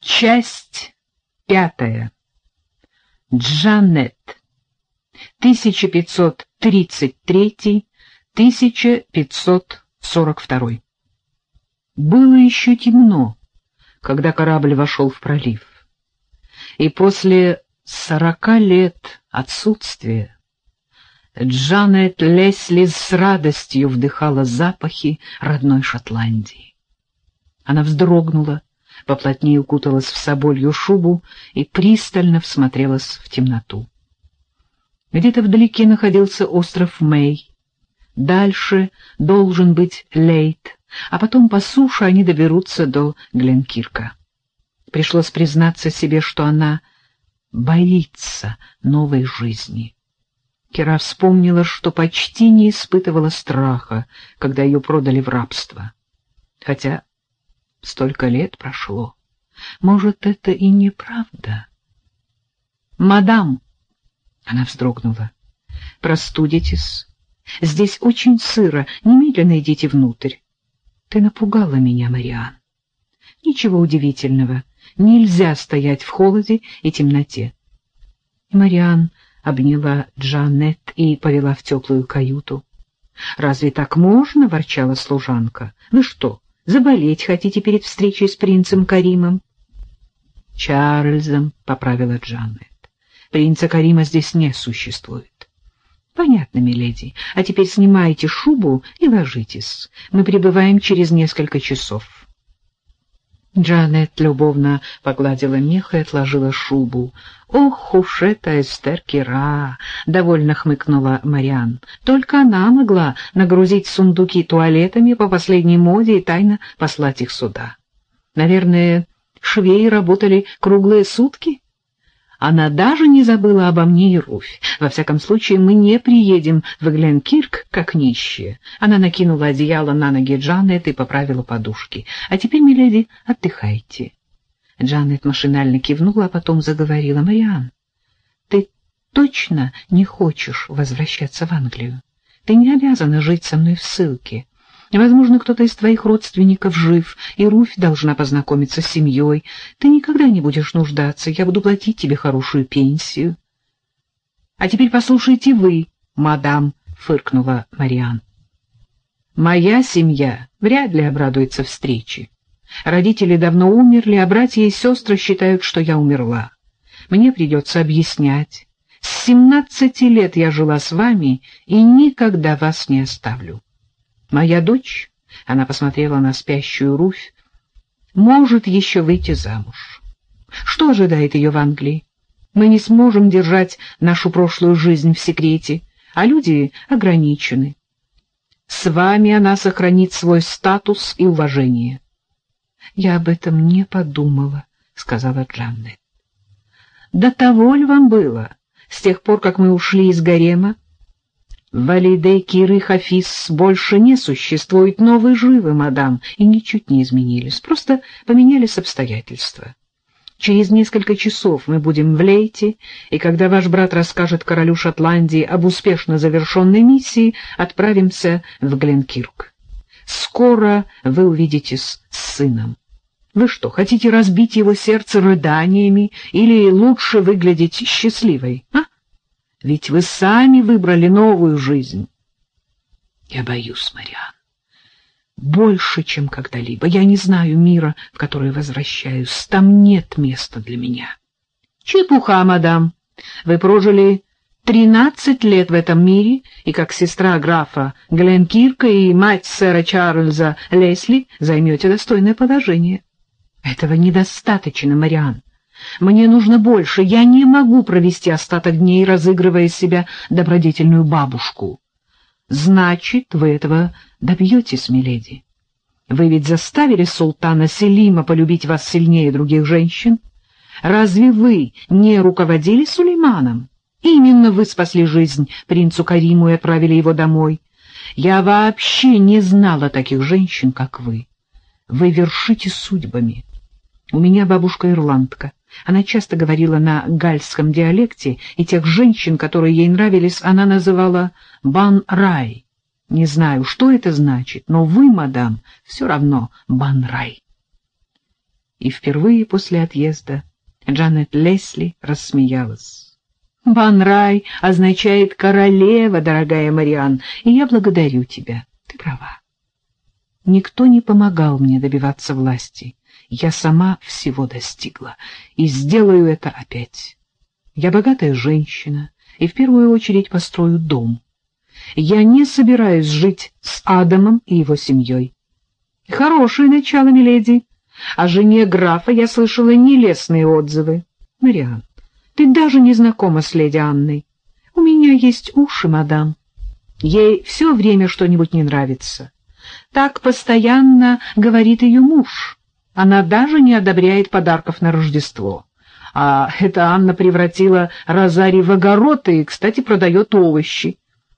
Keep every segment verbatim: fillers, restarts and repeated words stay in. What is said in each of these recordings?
Часть пятая. Джанет. тысяча пятьсот тридцать третий — тысяча пятьсот сорок второй. Было еще темно, когда корабль вошел в пролив. И после сорока лет отсутствия Джанет Лесли с радостью вдыхала запахи родной Шотландии. Она вздрогнула, поплотнее укуталась в соболью шубу и пристально всмотрелась в темноту. Где-то вдалеке находился остров Мэй. Дальше должен быть Лейт, а потом по суше они доберутся до Гленкирка. Пришлось признаться себе, что она боится новой жизни. Кира вспомнила, что почти не испытывала страха, когда ее продали в рабство. Хотя столько лет прошло. Может, это и неправда? «Мадам!» — она вздрогнула. «Простудитесь. Здесь очень сыро. Немедленно идите внутрь». «Ты напугала меня, Мариан». «Ничего удивительного. Нельзя стоять в холоде и темноте». Мариан обняла Джанет и повела в теплую каюту. «Разве так можно?» — ворчала служанка. «Вы что, заболеть хотите перед встречей с принцем Каримом?» «Чарльзом», — поправила Джанет. «Принца Карима здесь не существует». «Понятно, миледи. А теперь снимайте шубу и ложитесь. Мы прибываем через несколько часов». Джанет любовно погладила мех и отложила шубу. «Ох уж эта Эстер Кира!» — довольно хмыкнула Мариан. «Только она могла нагрузить сундуки туалетами по последней моде и тайно послать их сюда. Наверное, швеи работали круглые сутки? Она даже не забыла обо мне и Руфь. Во всяком случае, мы не приедем в Гленкирк, как нищие». Она накинула одеяло на ноги Джанет и поправила подушки. «А теперь, миледи, отдыхайте». Джанет машинально кивнула, а потом заговорила. «Мариан, ты точно не хочешь возвращаться в Англию? Ты не обязана жить со мной в ссылке. Возможно, кто-то из твоих родственников жив, и Руфь должна познакомиться с семьей. Ты никогда не будешь нуждаться, я буду платить тебе хорошую пенсию». «А теперь послушайте вы, мадам», — фыркнула Мариан. «Моя семья вряд ли обрадуется встрече. Родители давно умерли, а братья и сестры считают, что я умерла. Мне придется объяснять. С семнадцати лет я жила с вами и никогда вас не оставлю. Моя дочь, — она посмотрела на спящую Руфь, — может еще выйти замуж. Что ожидает ее в Англии? Мы не сможем держать нашу прошлую жизнь в секрете, а люди ограничены. С вами она сохранит свой статус и уважение». «Я об этом не подумала», — сказала Джанет. «До того ли вам было, с тех пор, как мы ушли из гарема? Валиде Киры Хафиз больше не существует, но вы живы, мадам, и ничуть не изменились, просто поменялись обстоятельства. Через несколько часов мы будем в Лейте, и когда ваш брат расскажет королю Шотландии об успешно завершенной миссии, отправимся в Гленкирк. Скоро вы увидитесь с сыном. Вы что, хотите разбить его сердце рыданиями или лучше выглядеть счастливой, а? Ведь вы сами выбрали новую жизнь». «Я боюсь, Мариан, больше, чем когда-либо. Я не знаю мира, в который возвращаюсь. Там нет места для меня». «Чепуха, мадам. Вы прожили тринадцать лет в этом мире, и как сестра графа Гленкирка и мать сэра Чарльза Лесли займете достойное положение». «Этого недостаточно, Мариан. Мне нужно больше. Я не могу провести остаток дней, разыгрывая из себя добродетельную бабушку». «Значит, вы этого добьетесь, миледи. Вы ведь заставили султана Селима полюбить вас сильнее других женщин. Разве вы не руководили Сулейманом? Именно вы спасли жизнь принцу Кариму и отправили его домой. Я вообще не знала таких женщин, как вы. Вы вершите судьбами. У меня бабушка ирландка. Она часто говорила на гальском диалекте, и тех женщин, которые ей нравились, она называла «бан-рай». Не знаю, что это значит, но вы, мадам, все равно бан-рай. И впервые после отъезда Джанет Лесли рассмеялась. «Ван Рай означает королева, дорогая Мариан, и я благодарю тебя. Ты права. Никто не помогал мне добиваться власти. Я сама всего достигла, и сделаю это опять. Я богатая женщина, и в первую очередь построю дом. Я не собираюсь жить с Адамом и его семьей. Хорошее начало, миледи. О жене графа я слышала нелестные отзывы. Мариан, ты даже не знакома с леди Анной. У меня есть уши, мадам. Ей все время что-нибудь не нравится. Так постоянно говорит ее муж. Она даже не одобряет подарков на Рождество. А эта Анна превратила розарий в огород и, кстати, продает овощи.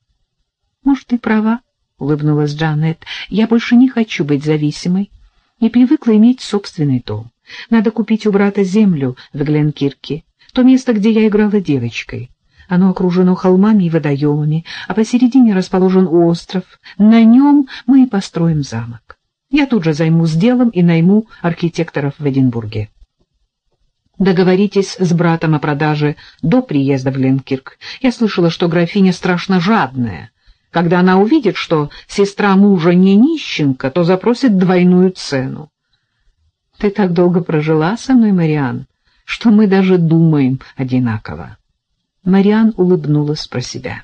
— Может, ты права, — улыбнулась Джанет. — Я больше не хочу быть зависимой и привыкла иметь собственный дом. Надо купить у брата землю в Гленкирке, то место, где я играла девочкой. Оно окружено холмами и водоемами, а посередине расположен остров. На нем мы и построим замок. Я тут же займусь делом и найму архитекторов в Эдинбурге. Договоритесь с братом о продаже до приезда в Гленкирк. Я слышала, что графиня страшно жадная. Когда она увидит, что сестра мужа не нищенка, то запросит двойную цену. Ты так долго прожила со мной, Мариан, что мы даже думаем одинаково. Мариан улыбнулась про себя.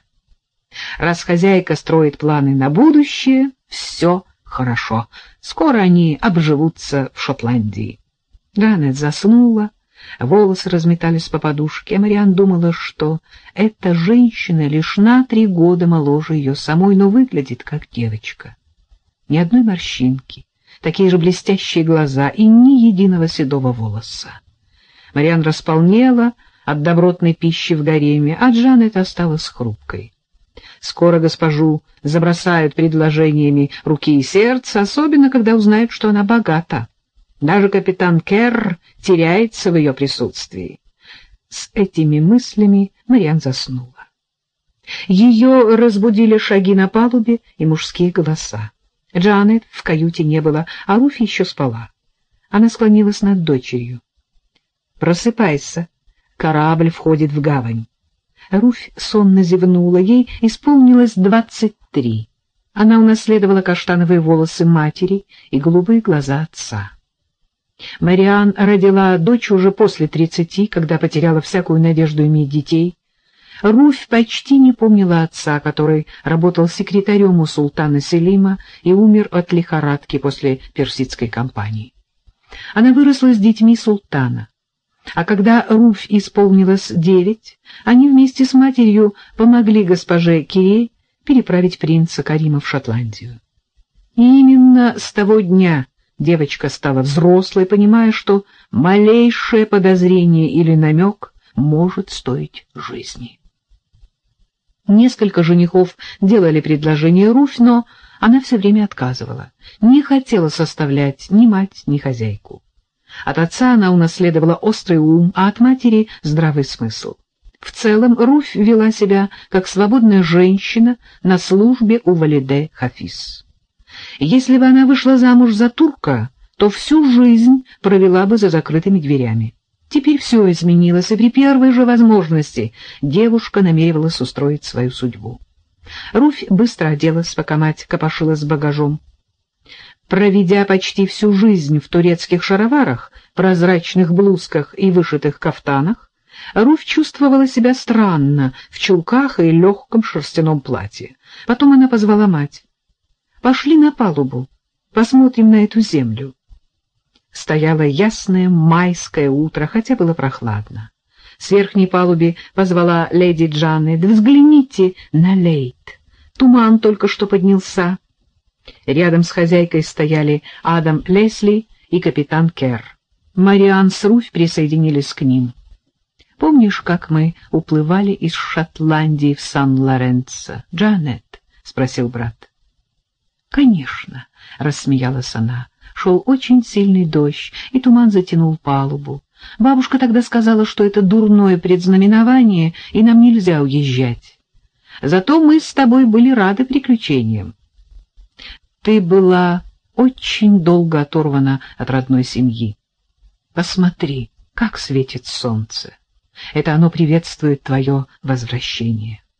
Раз хозяйка строит планы на будущее, все хорошо. Скоро они обживутся в Шотландии. Джанет заснула, волосы разметались по подушке, а Мариан думала, что эта женщина лишь на три года моложе ее самой, но выглядит как девочка. Ни одной морщинки, такие же блестящие глаза и ни единого седого волоса. Мариан располнела от добротной пищи в гареме, а Джанет осталась хрупкой. Скоро госпожу забросают предложениями руки и сердца, особенно когда узнают, что она богата. Даже капитан Керр теряется в ее присутствии. С этими мыслями Мариан заснула. Ее разбудили шаги на палубе и мужские голоса. Джанет в каюте не было, а Руфь еще спала. Она склонилась над дочерью. «Просыпайся, корабль входит в гавань». Руфь сонно зевнула, ей исполнилось двадцать три. Она унаследовала каштановые волосы матери и голубые глаза отца. Мариан родила дочь уже после тридцати, когда потеряла всякую надежду иметь детей. Руфь почти не помнила отца, который работал секретарем у султана Селима и умер от лихорадки после персидской кампании. Она выросла с детьми султана. А когда Руфь исполнилось девять, они вместе с матерью помогли госпоже Кирей переправить принца Карима в Шотландию. И именно с того дня девочка стала взрослой, понимая, что малейшее подозрение или намек может стоить жизни. Несколько женихов делали предложение Руфь, но она все время отказывала, не хотела составлять ни мать, ни хозяйку. От отца она унаследовала острый ум, а от матери — здравый смысл. В целом Руфь вела себя как свободная женщина на службе у Валиде Хафиз. Если бы она вышла замуж за турка, то всю жизнь провела бы за закрытыми дверями. Теперь все изменилось, и при первой же возможности девушка намеревалась устроить свою судьбу. Руфь быстро оделась, пока мать копошилась с багажом. Проведя почти всю жизнь в турецких шароварах, прозрачных блузках и вышитых кафтанах, Руфь чувствовала себя странно в чулках и легком шерстяном платье. Потом она позвала мать. «Пошли на палубу, посмотрим на эту землю». Стояло ясное майское утро, хотя было прохладно. С верхней палуби позвала леди Джанет: «Взгляните на Лейт. Туман только что поднялся». Рядом с хозяйкой стояли Адам Лесли и капитан Керр. Мариан с Руфь присоединились к ним. «Помнишь, как мы уплывали из Шотландии в Сан-Лоренцо, Джанет?» — спросил брат. «Конечно», — рассмеялась она. Шел очень сильный дождь, и туман затянул палубу. Бабушка тогда сказала, что это дурное предзнаменование, и нам нельзя уезжать. Зато мы с тобой были рады приключениям. Ты была очень долго оторвана от родной семьи. Посмотри, как светит солнце. Это оно приветствует твое возвращение.